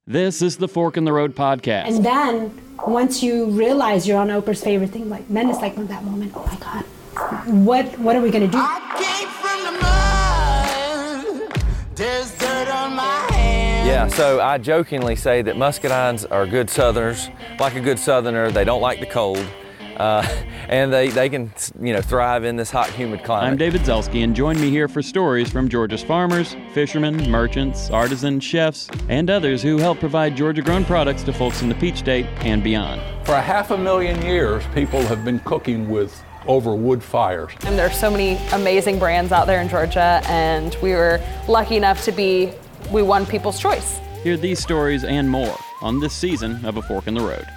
This is the Fork in the Road podcast. And then once you realize you're on Oprah's favorite thing, like then it's like that moment, oh my God, what are we gonna do? I came from the mud, there's dirt on my hands. Yeah, so I jokingly say that Muscadines are good Southerners. Like a good Southerner, they don't like the cold. And they can, thrive in this hot, humid climate. I'm David Zelski, and join me here for stories from Georgia's farmers, fishermen, merchants, artisans, chefs, and others who help provide Georgia-grown products to folks in the Peach State and beyond. For 500,000 years, people have been cooking over wood fires. And there are so many amazing brands out there in Georgia, and we were lucky enough to we won People's Choice. Hear these stories and more on this season of A Fork in the Road.